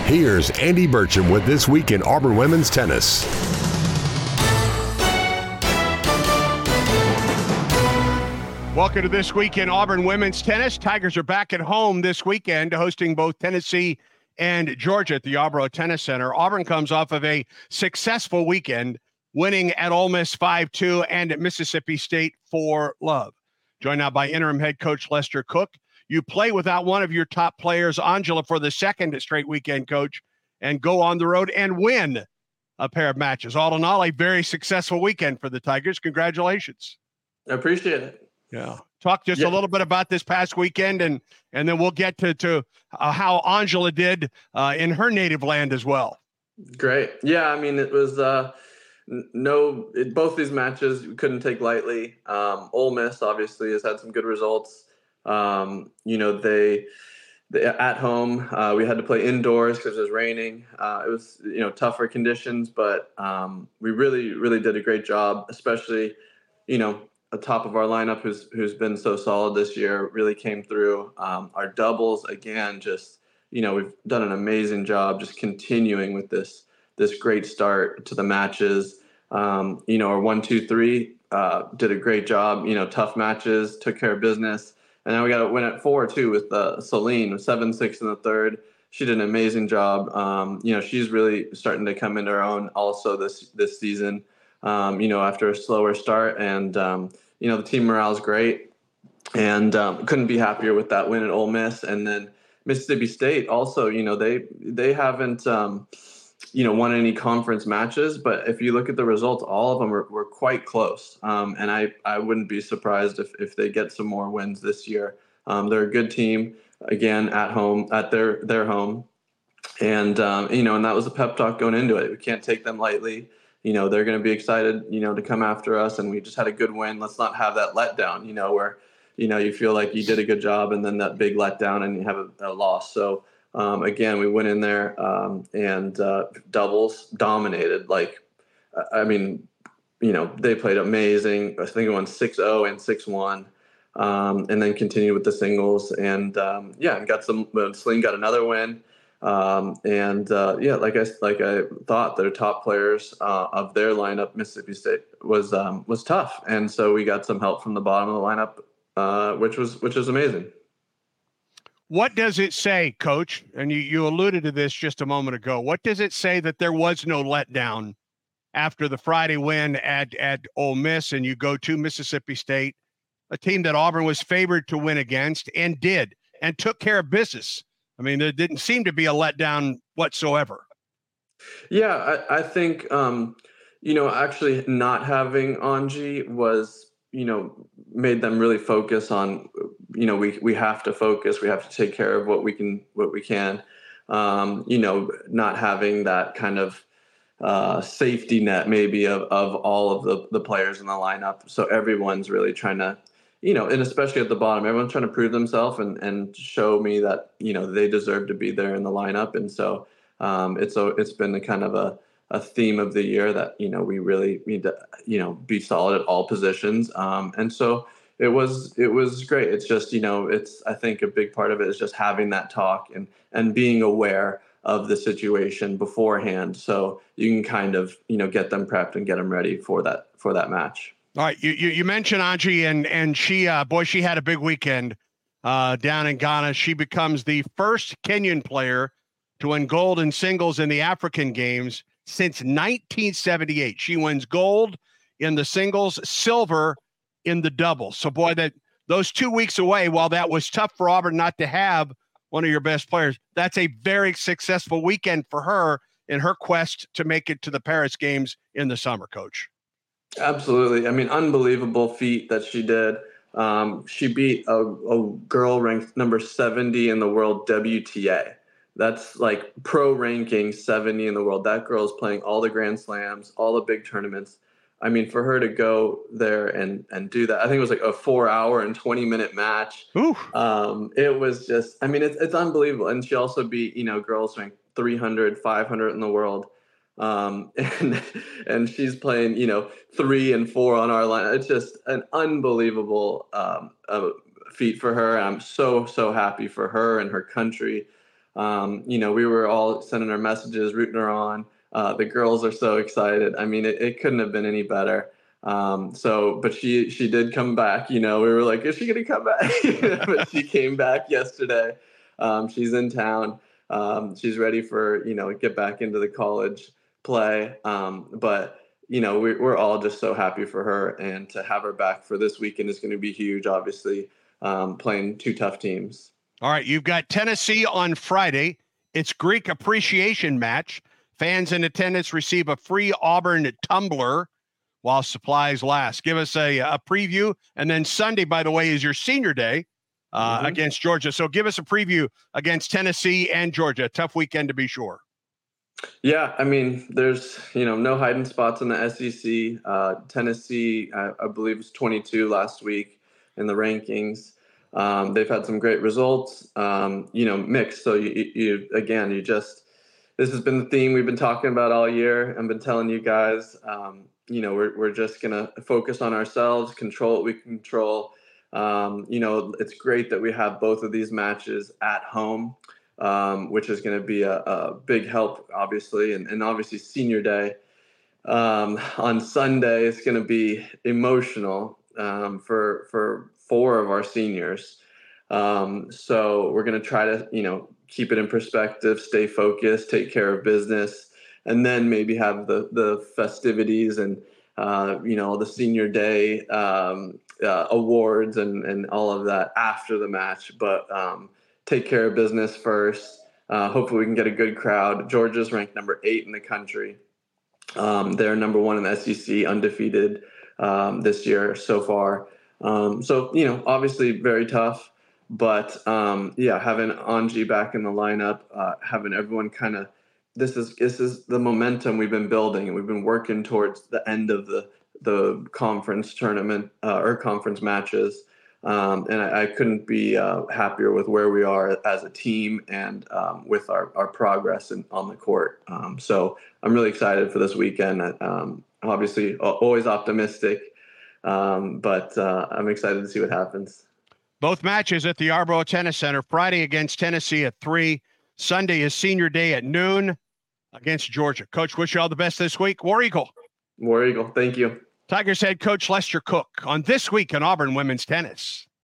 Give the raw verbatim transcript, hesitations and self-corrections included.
Here's Andy Burcham with This Week in Auburn Women's Tennis. Welcome to This Week in Auburn Women's Tennis. Tigers are back at home this weekend, hosting both Tennessee and Georgia at the Yarborough Tennis Center. Auburn comes off of a successful weekend, winning at Ole Miss five two and at Mississippi State four love. Joined now by interim head coach Lester Cook. You play without one of your top players, Angela, for the second straight weekend, coach, and go on the road and win a pair of matches. All in all, a very successful weekend for the Tigers. Congratulations. I appreciate it. Yeah. Talk just yeah. a little bit about this past weekend, and and then we'll get to, to uh, how Angela did uh, in her native land as well. Great. Yeah, I mean, it was uh, no it, – both these matches we couldn't take lightly. Um, Ole Miss, obviously, has had some good results. Um, you know, they, they at home, uh, we had to play indoors because it was raining. Uh, it was, you know, tougher conditions, but um, we really, really did a great job, especially, you know, the top of our lineup who's who's been so solid this year really came through. Um, our doubles, again, just, you know, we've done an amazing job just continuing with this this great start to the matches. Um, you know, our one, two, three uh, did a great job, you know, tough matches, took care of business. And now we got to win at four, too, with uh, Celine, seven six in the third. She did an amazing job. Um, you know, she's really starting to come into her own also this this season, um, you know, after a slower start. And, um, you know, the team morale is great. And um, couldn't be happier with that win at Ole Miss. And then Mississippi State also, you know, they they haven't, um, you know, won any conference matches. But if you look at the results, all of them were, were quite close. Um, and I, I wouldn't be surprised if, if they get some more wins this year. Um, they're a good team, again, at home, at their, their home. And, um, you know, and that was a pep talk going into it. We can't take them lightly. You know, they're going to be excited, you know, to come after us. And we just had a good win. Let's not have that letdown, you know, where, you know, you feel like you did a good job and then that big letdown and you have a, a loss. So, um, again, we went in there um, and uh, doubles dominated. Like, I mean, you know, they played amazing. I think it won six oh and six one, um, and then continued with the singles. And, um, yeah, and got some – Celine got another win. Um, and, uh, yeah, like I, like I thought, their top players uh, of their lineup, Mississippi State, was um, was tough. And so we got some help from the bottom of the lineup, uh, which was which was amazing. What does it say, Coach? And you, you alluded to this just a moment ago. What does it say that there was no letdown after the Friday win at, at Ole Miss and you go to Mississippi State, a team that Auburn was favored to win against and did and took care of business? I mean, there didn't seem to be a letdown whatsoever. Yeah, I, I think, um, you know, actually not having Angie was, you know, made them really focus on, you know, we, we have to focus. We have to take care of what we can, what we can, um, you know, not having that kind of uh, safety net maybe of, of all of the, the players in the lineup. So everyone's really trying to, you know, and especially at the bottom, everyone's trying to prove themselves and, and show me that, you know, they deserve to be there in the lineup. And so um, it's a, it's been a kind of a, a theme of the year that, you know, we really need to, you know, be solid at all positions. Um, and so it was, it was great. It's just, you know, it's, I think a big part of it is just having that talk and, and being aware of the situation beforehand. So you can kind of, you know, get them prepped and get them ready for that, for that match. All right. You, you, you mentioned Angie and, and she, uh, boy, she had a big weekend uh, down in Ghana. She becomes the first Kenyan player to win gold in singles in the African Games since nineteen seventy-eight. She wins gold in the singles, silver in the doubles. So, boy, that those two weeks away, while that was tough for Auburn not to have one of your best players, that's a very successful weekend for her in her quest to make it to the Paris Games in the summer, Coach. Absolutely. I mean, unbelievable feat that she did. Um, she beat a, a girl ranked number seventy in the world W T A. That's like pro ranking seventy in the world. That girl is playing all the Grand Slams, all the big tournaments. I mean, for her to go there and, and do that, I think it was like a four hour and twenty minute match. Um, it was just, I mean, it's, it's unbelievable. And she also beat, you know, girls ranked three hundred, five hundred in the world. Um, and, and she's playing, you know, three and four on our line. It's just an unbelievable, um, uh, feat for her. I'm so, so happy for her and her country. Um, you know, we were all sending her messages, rooting her on. Uh, the girls are so excited. I mean, it, it couldn't have been any better. Um, so, but she, she did come back, you know, we were like, is she going to come back? But she came back yesterday. Um, she's in town. Um, she's ready for, you know, get back into the college play. Um, but, you know, we, we're all just so happy for her, and to have her back for this weekend is going to be huge, obviously, um, playing two tough teams. All right. You've got Tennessee on Friday. It's Greek appreciation match. Fans in attendance receive a free Auburn tumbler while supplies last. Give us a, a preview. And then Sunday, by the way, is your senior day uh, mm-hmm. against Georgia. So give us a preview against Tennessee and Georgia. Tough weekend to be sure. Yeah, I mean, there's, you know, no hiding spots in the S E C. Uh, Tennessee, I, I believe, was twenty-two last week in the rankings. Um, they've had some great results, um, you know, mixed. So you, you, again, you just, this has been the theme we've been talking about all year. I've been telling you guys, um, you know, we're, we're just going to focus on ourselves, control what we control. Um, you know, it's great that we have both of these matches at home, um, which is going to be a, a big help, obviously. And, and obviously senior day um, on Sunday is going to be emotional um, for, for four of our seniors. Um, so we're going to try to, you know, keep it in perspective, stay focused, take care of business, and then maybe have the, the festivities and, uh, you know, the senior day um, uh, awards and, and all of that after the match. But um, take care of business first. Uh, hopefully we can get a good crowd. Georgia's ranked number eight in the country. Um, they're number one in the S E C, undefeated um, this year so far. Um, so, you know, obviously very tough, but, um, yeah, having Anji back in the lineup, uh, having everyone kind of, this is, this is the momentum we've been building, and we've been working towards the end of the, the conference tournament, uh, or conference matches. Um, and I, I couldn't be, uh, happier with where we are as a team and, um, with our, our progress in, on the court. Um, so I'm really excited for this weekend. Um, obviously always optimistic. Um, but uh, I'm excited to see what happens. Both matches at the Yarborough Tennis Center. Friday against Tennessee at three. Sunday is senior day at noon against Georgia. Coach, wish you all the best this week. War Eagle. War Eagle. Thank you. Tigers head coach Lester Cook on This Week in Auburn Women's Tennis.